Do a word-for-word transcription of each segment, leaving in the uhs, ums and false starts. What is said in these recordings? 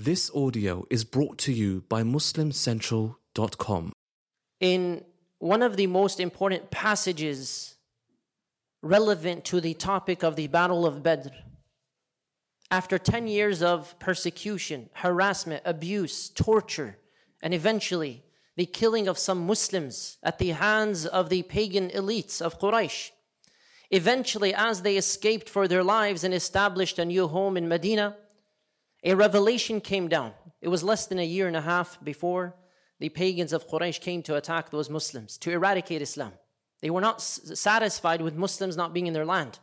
This audio is brought to you by Muslim Central dot com. In one of the most important passages relevant to the topic of the Battle of Badr, after ten years of persecution, harassment, abuse, torture, and eventually the killing of some Muslims at the hands of the pagan elites of Quraysh, eventually as they escaped for their lives and established a new home in Medina, a revelation came down. It was less than a year and a half before the pagans of Quraysh came to attack those Muslims, to eradicate Islam. They were not satisfied with Muslims not being in their land.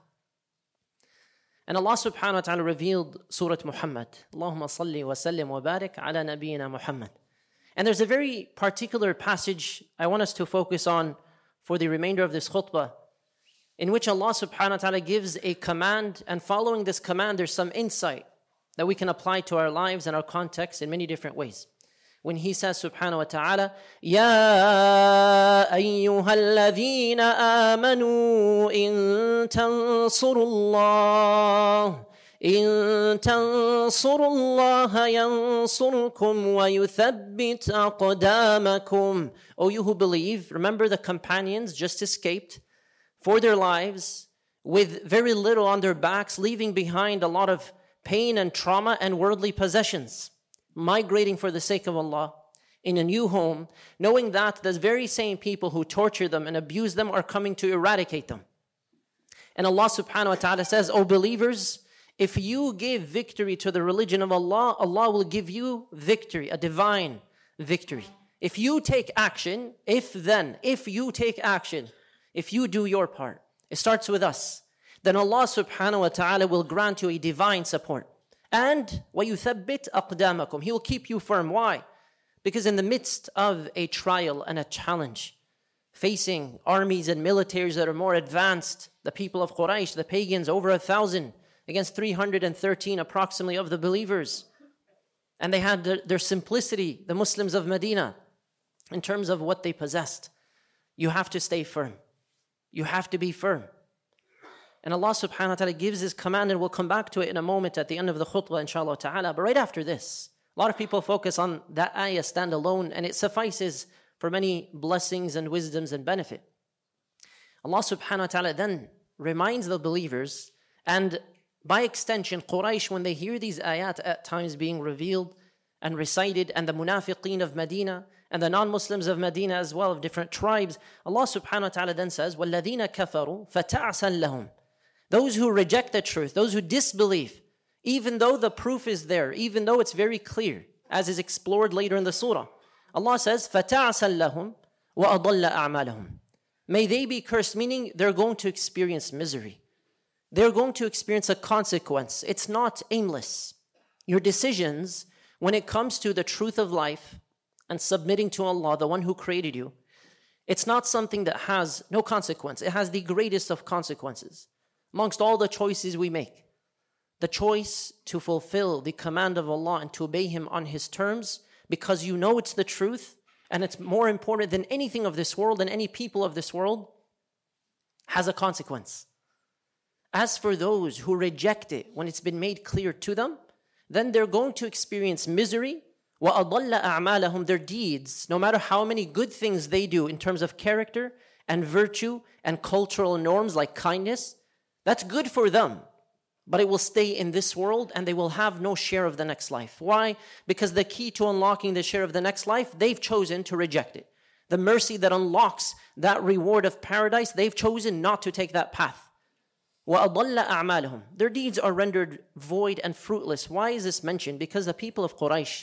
And Allah subhanahu wa ta'ala revealed Surah Muhammad. Allahumma salli wa sallim wa barik ala nabiyyina Muhammad. And there's a very particular passage I want us to focus on for the remainder of this khutbah, in which Allah subhanahu wa ta'ala gives a command, and following this command there's some insight that we can apply to our lives and our context in many different ways. When He says subhanahu wa ta'ala, Ya ayyuha alladhina amanu in tansurullah in tansurullah yansurkum wa yuthabbit aqdamakum. O you who believe, remember the companions just escaped for their lives with very little on their backs, leaving behind a lot of pain and trauma and worldly possessions, migrating for the sake of Allah in a new home, knowing that the very same people who torture them and abuse them are coming to eradicate them. And Allah subhanahu wa ta'ala says, O believers, if you give victory to the religion of Allah, Allah will give you victory, a divine victory. If you take action, if then, if you take action, if you do your part, it starts with us, then Allah subhanahu wa ta'ala will grant you a divine support. And وَيُثَبِّتْ أَقْدَامَكُمْ, He will keep you firm. Why? Because in the midst of a trial and a challenge, facing armies and militaries that are more advanced, the people of Quraysh, the pagans, over a thousand, against three hundred thirteen approximately of the believers. And they had their, their simplicity, the Muslims of Medina, in terms of what they possessed. You have to stay firm. You have to be firm. And Allah subhanahu wa ta'ala gives His command, and we'll come back to it in a moment at the end of the khutbah, inshallah ta'ala. But right after this, a lot of people focus on that ayah standalone, and it suffices for many blessings and wisdoms and benefit. Allah subhanahu wa ta'ala then reminds the believers, and by extension, Quraysh, when they hear these ayat at times being revealed and recited, and the munafiqeen of Medina, and the non-Muslims of Medina as well, of different tribes, Allah subhanahu wa ta'ala then says, وَالَّذِينَ كَفَرُوا فَتَعْسًا لَهُمْ, those who reject the truth, those who disbelieve, even though the proof is there, even though it's very clear, as is explored later in the surah, Allah says, فَتَعْسًا لَهُمْ وَأَضَلَّ أَعْمَالَهُمْ, may they be cursed, meaning they're going to experience misery. They're going to experience a consequence. It's not aimless. Your decisions, when it comes to the truth of life and submitting to Allah, the one who created you, it's not something that has no consequence. It has the greatest of consequences. Amongst all the choices we make, the choice to fulfill the command of Allah and to obey Him on His terms, because you know it's the truth and it's more important than anything of this world and any people of this world, has a consequence. As for those who reject it when it's been made clear to them, then they're going to experience misery. وَأَضَلَّ أَعْمَالَهُمْ, their deeds, no matter how many good things they do in terms of character and virtue and cultural norms like kindness, that's good for them, but it will stay in this world and they will have no share of the next life. Why? Because the key to unlocking the share of the next life, they've chosen to reject it. The mercy that unlocks that reward of paradise, they've chosen not to take that path. وَأَضَلَّ أَعْمَالَهُمْ, their deeds are rendered void and fruitless. Why is this mentioned? Because the people of Quraysh,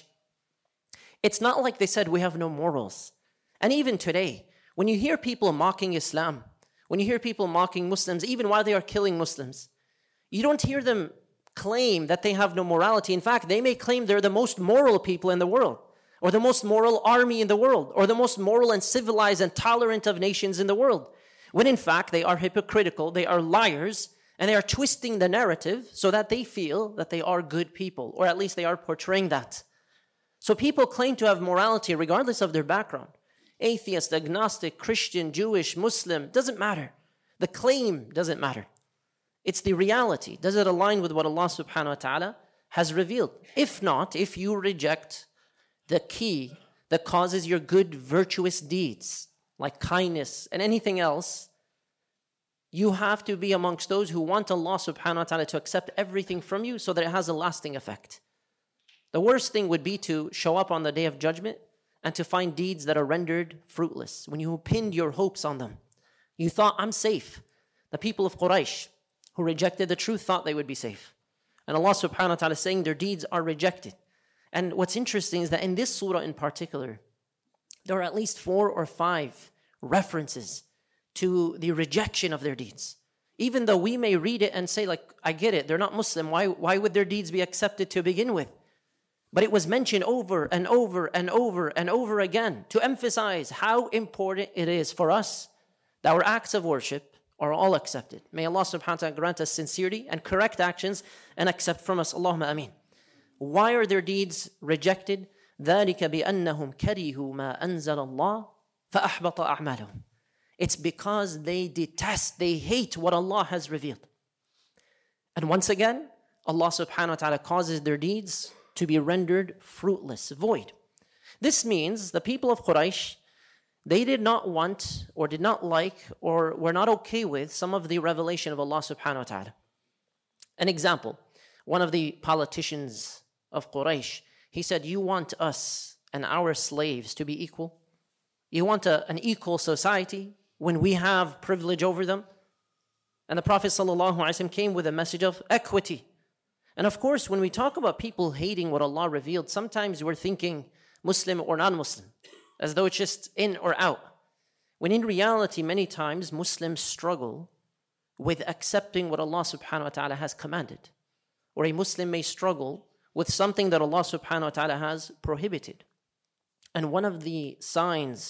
it's not like they said we have no morals. And even today, when you hear people mocking Islam, when you hear people mocking Muslims, even while they are killing Muslims, you don't hear them claim that they have no morality. In fact, they may claim they're the most moral people in the world, or the most moral army in the world, or the most moral and civilized and tolerant of nations in the world, when in fact they are hypocritical, they are liars, and they are twisting the narrative so that they feel that they are good people, or at least they are portraying that. So people claim to have morality regardless of their background. Atheist, agnostic, Christian, Jewish, Muslim, doesn't matter. The claim doesn't matter. It's the reality. Does it align with what Allah subhanahu wa ta'ala has revealed. If not, if you reject the key that causes your good, virtuous deeds, like kindness and anything else, you have to be amongst those who want Allah subhanahu wa ta'ala to accept everything from you so that it has a lasting effect. The worst thing would be to show up on the day of judgment and to find deeds that are rendered fruitless. When you pinned your hopes on them, you thought, I'm safe. The people of Quraysh who rejected the truth thought they would be safe. And Allah subhanahu wa ta'ala is saying their deeds are rejected. And what's interesting is that in this surah in particular, there are at least four or five references to the rejection of their deeds. Even though we may read it and say, like, I get it, they're not Muslim, why, why would their deeds be accepted to begin with? But it was mentioned over and over and over and over again to emphasize how important it is for us that our acts of worship are all accepted. May Allah subhanahu wa ta'ala grant us sincerity and correct actions and accept from us. Allahumma ameen. Why are their deeds rejected? ذَلِكَ بِأَنَّهُمْ كَرِهُوا مَا أَنزَلَ اللَّهُ فَأَحْبَطَ أَعْمَالُهُم. It's because they detest, they hate what Allah has revealed. And once again, Allah subhanahu wa ta'ala causes their deeds to be rendered fruitless, void. This means the people of Quraysh, they did not want or did not like or were not okay with some of the revelation of Allah subhanahu wa ta'ala. An example, one of the politicians of Quraysh, he said, you want us and our slaves to be equal? You want a, an equal society when we have privilege over them? And the Prophet ﷺ came with a message of equity. And of course, when we talk about people hating what Allah revealed, sometimes we're thinking Muslim or non-Muslim, as though it's just in or out. When in reality, many times Muslims struggle with accepting what Allah subhanahu wa ta'ala has commanded. Or a Muslim may struggle with something that Allah subhanahu wa ta'ala has prohibited. And one of the signs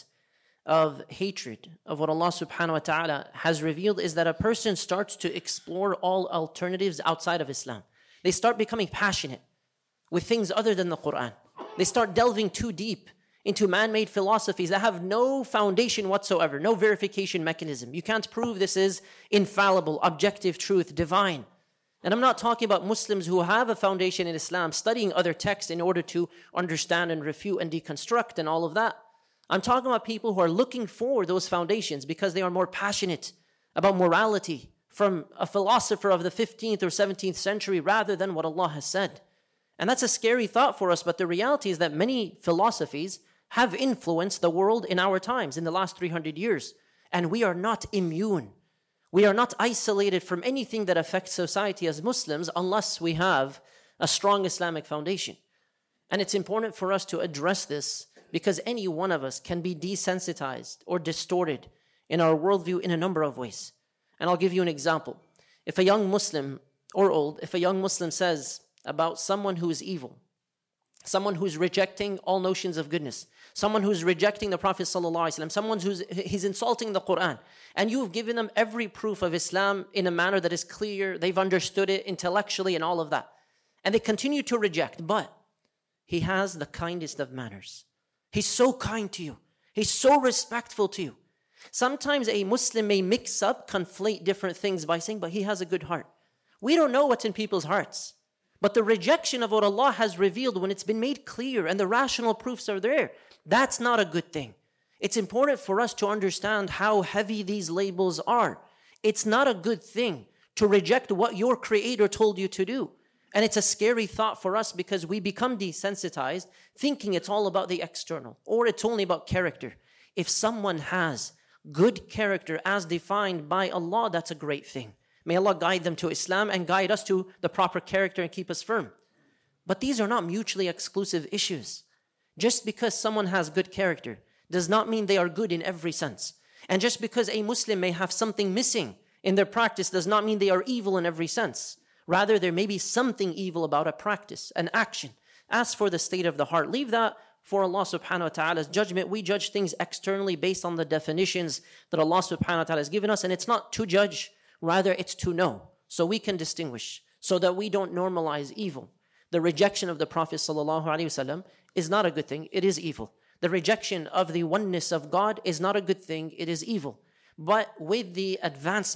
of hatred of what Allah subhanahu wa ta'ala has revealed is that a person starts to explore all alternatives outside of Islam. They start becoming passionate with things other than the Quran. They start delving too deep into man-made philosophies that have no foundation whatsoever, no verification mechanism. You can't prove this is infallible, objective truth, divine. And I'm not talking about Muslims who have a foundation in Islam, studying other texts in order to understand and refute and deconstruct and all of that. I'm talking about people who are looking for those foundations because they are more passionate about morality from a philosopher of the fifteenth or seventeenth century rather than what Allah has said. And that's a scary thought for us, but the reality is that many philosophies have influenced the world in our times, in the last three hundred years. And we are not immune. We are not isolated from anything that affects society as Muslims unless we have a strong Islamic foundation. And it's important for us to address this because any one of us can be desensitized or distorted in our worldview in a number of ways. And I'll give you an example. If a young Muslim, or old, if a young Muslim says about someone who is evil, someone who's rejecting all notions of goodness, someone who's rejecting the Prophet ﷺ, someone who's he's insulting the Quran, and you've given them every proof of Islam in a manner that is clear, they've understood it intellectually and all of that, and they continue to reject, but he has the kindest of manners. He's so kind to you. He's so respectful to you. Sometimes a Muslim may mix up, conflate different things by saying, but he has a good heart. We don't know what's in people's hearts. But the rejection of what Allah has revealed when it's been made clear and the rational proofs are there, that's not a good thing. It's important for us to understand how heavy these labels are. It's not a good thing to reject what your Creator told you to do. And it's a scary thought for us because we become desensitized, thinking it's all about the external or it's only about character. If someone has good character as defined by Allah, that's a great thing. May Allah guide them to Islam and guide us to the proper character and keep us firm. But these are not mutually exclusive issues. Just because someone has good character does not mean they are good in every sense. And just because a Muslim may have something missing in their practice does not mean they are evil in every sense. Rather, there may be something evil about a practice, an action. As for the state of the heart, leave that for Allah subhanahu wa ta'ala's judgment. We judge things externally based on the definitions that Allah subhanahu wa ta'ala has given us. And it's not to judge, rather it's to know. So we can distinguish, so that we don't normalize evil. The rejection of the Prophet sallallahu alaihi wasallam is not a good thing, it is evil. The rejection of the oneness of God is not a good thing, it is evil. But with the advancement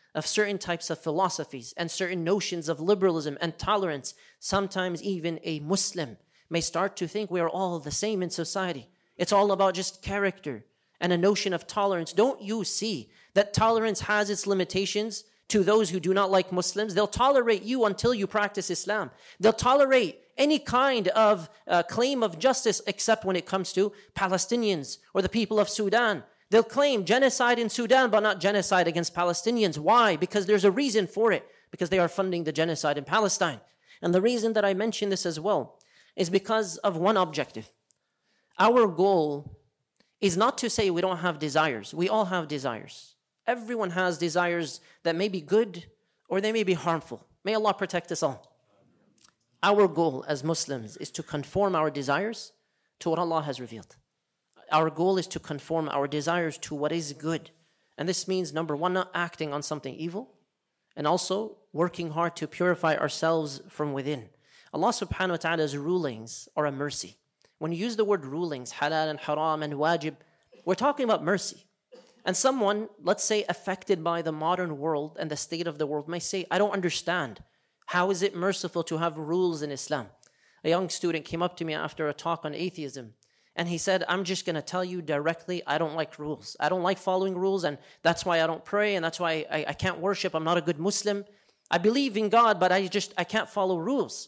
of certain types of philosophies and certain notions of liberalism and tolerance, sometimes even a Muslim may start to think we are all the same in society. It's all about just character and a notion of tolerance. Don't you see that tolerance has its limitations to those who do not like Muslims? They'll tolerate you until you practice Islam. They'll tolerate any kind of uh, claim of justice except when it comes to Palestinians or the people of Sudan. They'll claim genocide in Sudan, but not genocide against Palestinians. Why? Because there's a reason for it. Because they are funding the genocide in Palestine. And the reason that I mention this as well is because of one objective. Our goal is not to say we don't have desires. We all have desires. Everyone has desires that may be good or they may be harmful. May Allah protect us all. Our goal as Muslims is to conform our desires to what Allah has revealed. Our goal is to conform our desires to what is good. And this means, number one, not acting on something evil, and also working hard to purify ourselves from within. Allah subhanahu wa ta'ala's rulings are a mercy. When you use the word rulings, halal and haram and wajib, we're talking about mercy. And someone, let's say, affected by the modern world and the state of the world may say, I don't understand. How is it merciful to have rules in Islam? A young student came up to me after a talk on atheism. And he said, I'm just going to tell you directly, I don't like rules. I don't like following rules, and that's why I don't pray, and that's why I, I can't worship. I'm not a good Muslim. I believe in God, but I just, I can't follow rules.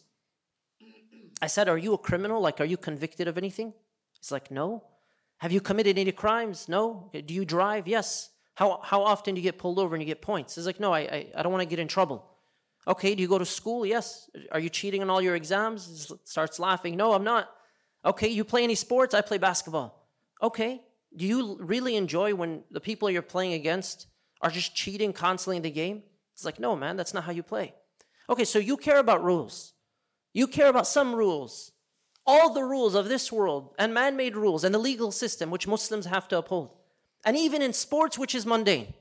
I said, are you a criminal? Like, are you convicted of anything? He's like, no. Have you committed any crimes? No. Do you drive? Yes. How how often do you get pulled over and you get points? He's like, no, I, I, I don't want to get in trouble. Okay, do you go to school? Yes. Are you cheating on all your exams? He starts laughing. No, I'm not. Okay, you play any sports? I play basketball. Okay, do you really enjoy when the people you're playing against are just cheating constantly in the game? It's like, no, man, that's not how you play. Okay, so you care about rules. You care about some rules. All the rules of this world and man-made rules and the legal system which Muslims have to uphold. And even in sports, which is mundane.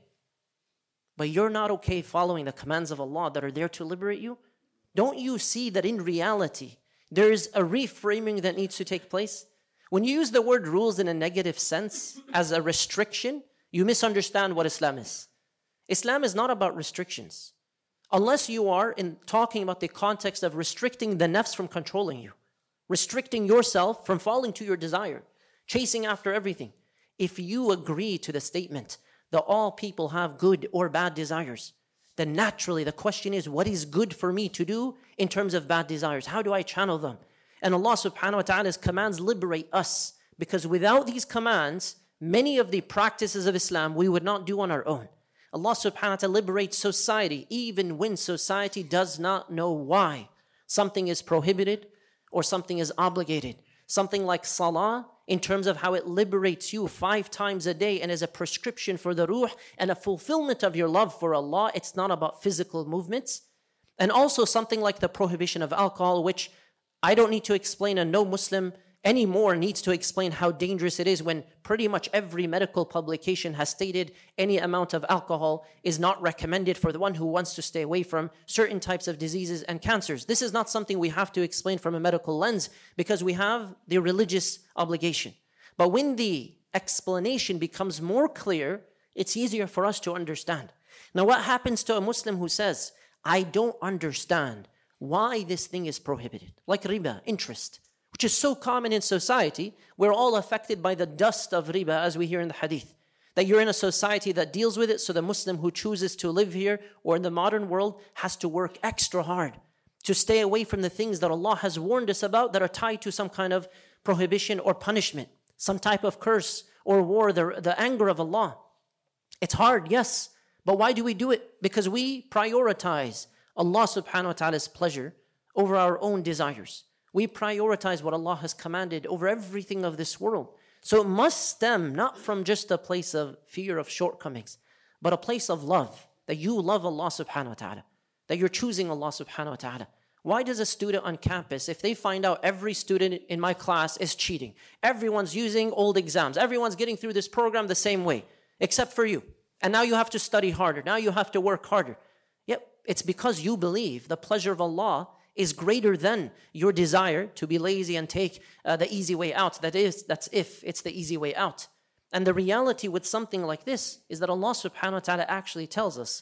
But you're not okay following the commands of Allah that are there to liberate you? Don't you see that in reality, there is a reframing that needs to take place? When you use the word rules in a negative sense, as a restriction, you misunderstand what Islam is. Islam is not about restrictions. Unless you are in talking about the context of restricting the nafs from controlling you, restricting yourself from falling to your desire, chasing after everything. If you agree to the statement that all people have good or bad desires, then naturally the question is, what is good for me to do in terms of bad desires? How do I channel them? And Allah subhanahu wa ta'ala's commands liberate us, because without these commands, many of the practices of Islam we would not do on our own. Allah subhanahu wa ta'ala liberates society even when society does not know why. Something is prohibited or something is obligated. Something like salah, in terms of how it liberates you five times a day and is a prescription for the ruh and a fulfillment of your love for Allah. It's not about physical movements. And also something like the prohibition of alcohol, which I don't need to explain, and no Muslim anymore needs to explain how dangerous it is when pretty much every medical publication has stated any amount of alcohol is not recommended for the one who wants to stay away from certain types of diseases and cancers. This is not something we have to explain from a medical lens because we have the religious obligation. But when the explanation becomes more clear, it's easier for us to understand. Now, what happens to a Muslim who says, I don't understand why this thing is prohibited, like riba, interest, which is so common in society? We're all affected by the dust of riba, as we hear in the hadith. That you're in a society that deals with it, so the Muslim who chooses to live here or in the modern world has to work extra hard to stay away from the things that Allah has warned us about that are tied to some kind of prohibition or punishment, some type of curse or war, the, the anger of Allah. It's hard, yes, but why do we do it? Because we prioritize Allah subhanahu wa ta'ala's pleasure over our own desires. We prioritize what Allah has commanded over everything of this world. So it must stem not from just a place of fear of shortcomings, but a place of love, that you love Allah subhanahu wa ta'ala, that you're choosing Allah subhanahu wa ta'ala. Why does a student on campus, if they find out every student in my class is cheating, everyone's using old exams, everyone's getting through this program the same way, except for you, and now you have to study harder, now you have to work harder. Yep, it's because you believe the pleasure of Allah is greater than your desire to be lazy and take uh, the easy way out. That is, that's if it's the easy way out. And the reality with something like this is that Allah subhanahu wa ta'ala actually tells us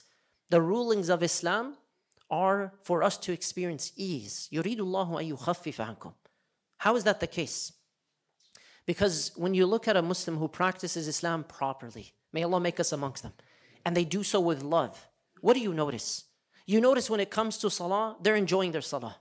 The rulings of Islam are for us to experience ease. يُرِيدُ اللَّهُ أَن يُخَفِّفَ عَنْكُمْ. How is that the case? Because when you look at a Muslim who practices Islam properly, may Allah make us amongst them, and they do so with love, what do you notice? You notice when it comes to salah, they're enjoying their salah.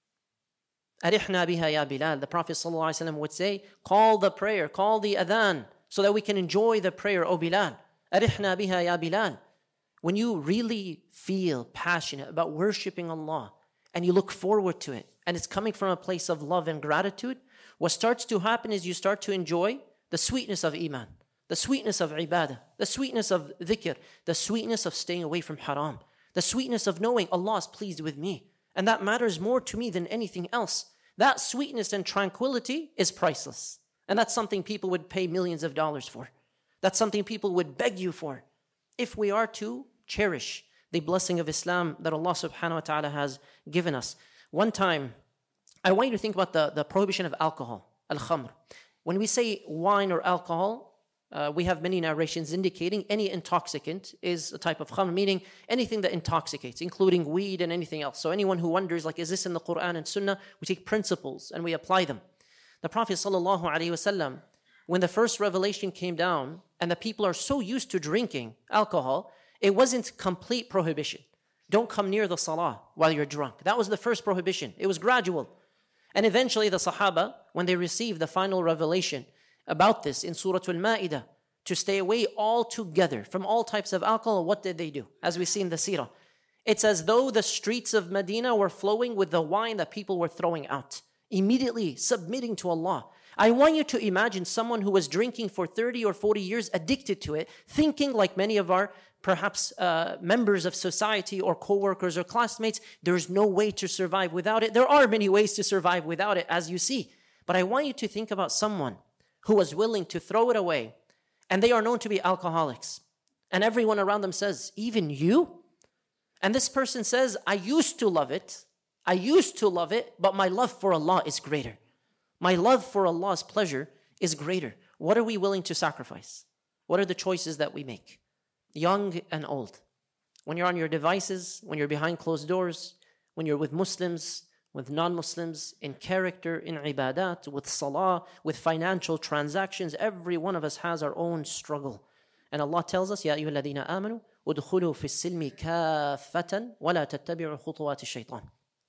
أَرِحْنَا بِهَا يَا بِلَال. The Prophet ﷺ would say, call the prayer, call the adhan, so that we can enjoy the prayer, O Bilal. أَرِحْنَا بِهَا يَا بِلَال. When you really feel passionate about worshiping Allah, and you look forward to it, and it's coming from a place of love and gratitude, what starts to happen is you start to enjoy the sweetness of iman, the sweetness of ibadah, the sweetness of dhikr, the sweetness of staying away from haram, the sweetness of knowing Allah is pleased with me. And that matters more to me than anything else. That sweetness and tranquility is priceless. And that's something people would pay millions of dollars for. That's something people would beg you for. If we are to cherish the blessing of Islam that Allah subhanahu wa ta'ala has given us. One time, I want you to think about the, the prohibition of alcohol, al-khamr. When we say wine or alcohol, uh, we have many narrations indicating any intoxicant is a type of khamr, meaning anything that intoxicates, including weed and anything else. So anyone who wonders, like, is this in the Quran and Sunnah? We take principles and we apply them. The Prophet sallallahu alaihi wasallam, when the first revelation came down and the people are so used to drinking alcohol, it wasn't complete prohibition. Don't come near the salah while you're drunk. That was the first prohibition. It was gradual. And eventually the Sahaba, when they received the final revelation about this in Surah Al-Ma'idah, to stay away altogether from all types of alcohol, what did they do? As we see in the seerah, it's as though the streets of Medina were flowing with the wine that people were throwing out, immediately submitting to Allah. I want you to imagine someone who was drinking for thirty or forty years, addicted to it, thinking like many of our perhaps uh, members of society or co-workers or classmates, there's no way to survive without it. There are many ways to survive without it, as you see. But I want you to think about someone who was willing to throw it away, and they are known to be alcoholics. And everyone around them says, even you? And this person says, I used to love it. I used to love it, but my love for Allah is greater. My love for Allah's pleasure is greater. What are we willing to sacrifice? What are the choices that we make? Young and old. When you're on your devices, when you're behind closed doors, when you're with Muslims, with non-Muslims, in character, in ibadat, with salah, with financial transactions, every one of us has our own struggle. And Allah tells us, Ya ayyuha alladhina amanu, udkhulu fi silmi kaffatan, wa la tattabi'u khutuwati shaytan.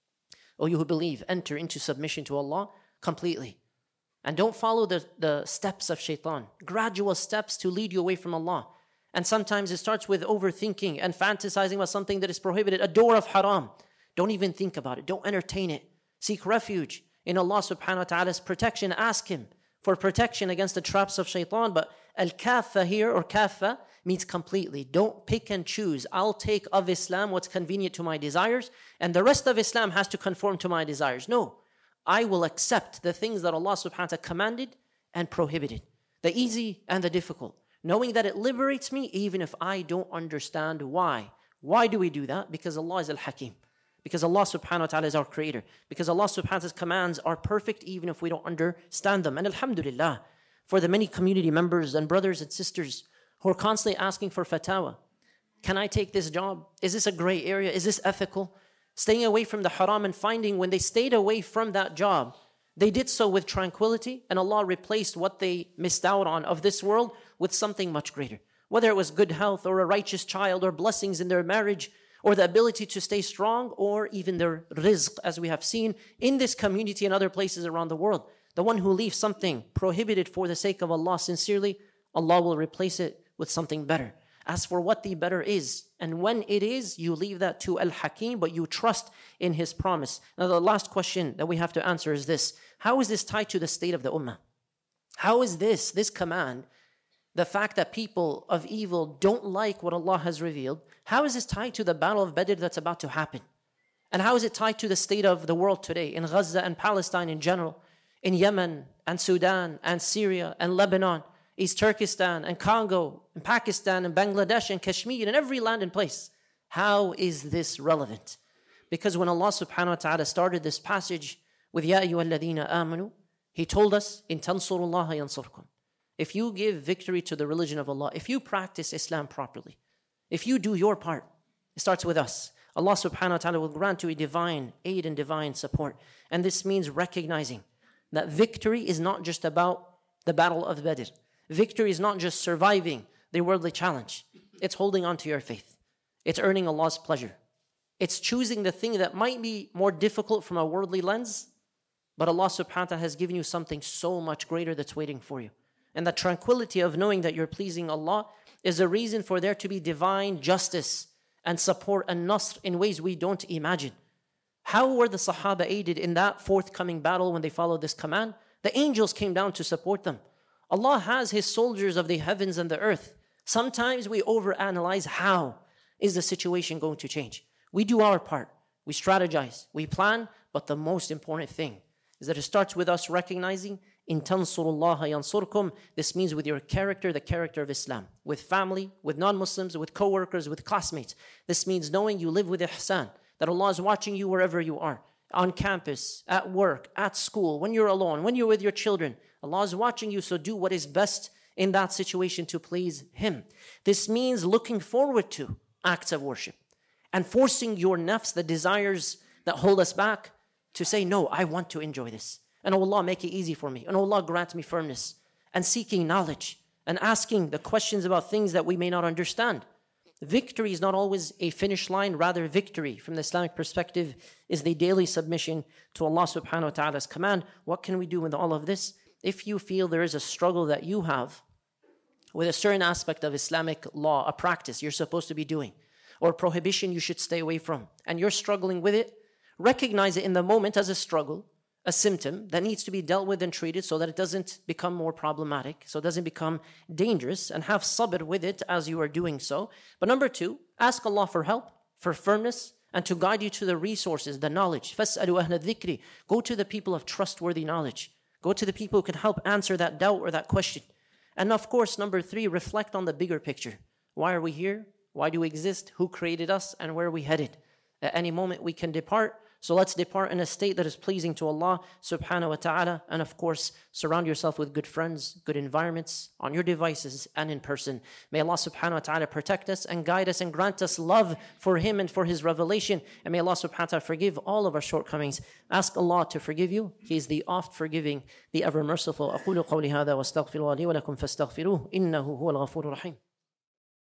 O you who believe, enter into submission to Allah completely. And don't follow the, the steps of shaitan, gradual steps to lead you away from Allah. And sometimes it starts with overthinking and fantasizing about something that is prohibited, a door of haram. Don't even think about it. Don't entertain it. Seek refuge in Allah subhanahu wa ta'ala's protection. Ask Him for protection against the traps of shaitan. But al-kaffa here, or kaffa, means completely. Don't pick and choose. I'll take of Islam what's convenient to my desires, and the rest of Islam has to conform to my desires. No. I will accept the things that Allah subhanahu wa ta'ala commanded and prohibited. The easy and the difficult. Knowing that it liberates me even if I don't understand why. Why do we do that? Because Allah is Al-Hakim. Because Allah subhanahu wa ta'ala is our creator. Because Allah subhanahu wa ta'ala's commands are perfect even if we don't understand them. And alhamdulillah, for the many community members and brothers and sisters who are constantly asking for fatwa. Can I take this job? Is this a gray area? Is this ethical? Staying away from the haram and finding when they stayed away from that job, they did so with tranquility, and Allah replaced what they missed out on of this world with something much greater. Whether it was good health or a righteous child or blessings in their marriage or the ability to stay strong or even their rizq, as we have seen in this community and other places around the world. The one who leaves something prohibited for the sake of Allah sincerely, Allah will replace it with something better. As for what the better is, and when it is, you leave that to Al-Hakim, but you trust in His promise. Now the last question that we have to answer is this. How is this tied to the state of the ummah? How is this, this command, the fact that people of evil don't like what Allah has revealed, how is this tied to the battle of Badr that's about to happen? And how is it tied to the state of the world today, in Gaza and Palestine in general, in Yemen and Sudan and Syria and Lebanon, East Turkestan and Congo and Pakistan and Bangladesh and Kashmir and every land and place? How is this relevant? Because when Allah subhanahu wa ta'ala started this passage with Ya ayyuha alladhina amanu, He told us, in tansurullaha yansurkum. If you give victory to the religion of Allah, if you practice Islam properly, if you do your part, It starts with us. Allah subhanahu wa ta'ala will grant you a divine aid and divine support. And this means recognizing that victory is not just about the battle of Badr. Victory is not just surviving the worldly challenge. It's holding on to your faith. It's earning Allah's pleasure. It's choosing the thing that might be more difficult from a worldly lens, but Allah subhanahu wa ta'ala has given you something so much greater that's waiting for you. And the tranquility of knowing that you're pleasing Allah is a reason for there to be divine justice and support and nasr in ways we don't imagine. How were the Sahaba aided in that forthcoming battle when they followed this command? The angels came down to support them. Allah has His soldiers of the heavens and the earth. Sometimes we overanalyze how is the situation going to change. We do our part. We strategize. We plan. But the most important thing is that it starts with us recognizing in tansurullaha yansurkum. This means with your character, the character of Islam, with family, with non-Muslims, with co-workers, with classmates. This means knowing you live with ihsan, that Allah is watching you wherever you are, on campus, at work, at school, when you're alone, when you're with your children. Allah is watching you, so do what is best in that situation to please Him. This means looking forward to acts of worship and forcing your nafs, the desires that hold us back, to say, no, I want to enjoy this. And oh Allah, make it easy for me. And oh Allah, grant me firmness. And seeking knowledge and asking the questions about things that we may not understand. Victory is not always a finish line. Rather, victory from the Islamic perspective is the daily submission to Allah subhanahu wa ta'ala's command. What can we do with all of this? If you feel there is a struggle that you have with a certain aspect of Islamic law, a practice you're supposed to be doing, or prohibition you should stay away from, and you're struggling with it, recognize it in the moment as a struggle, a symptom that needs to be dealt with and treated so that it doesn't become more problematic, so it doesn't become dangerous, and have sabr with it as you are doing so. But number two, ask Allah for help, for firmness, and to guide you to the resources, the knowledge. فَاسْأَلُوا أَهْلَ الذِّكْرِ. Go to the people of trustworthy knowledge. Go to the people who can help answer that doubt or that question. And of course, number three, reflect on the bigger picture. Why are we here? Why do we exist? Who created us? And where are we headed? At any moment we can depart. So let's depart in a state that is pleasing to Allah subhanahu wa ta'ala. And of course, surround yourself with good friends, good environments, on your devices and in person. May Allah subhanahu wa ta'ala protect us and guide us and grant us love for Him and for His revelation. And may Allah subhanahu wa ta'ala forgive all of our shortcomings. Ask Allah to forgive you. He is the oft forgiving, the ever merciful. أقول قولي هذا واستغفر الله لي ولكم فاستغفروه إنه هو الغفور الرحيم.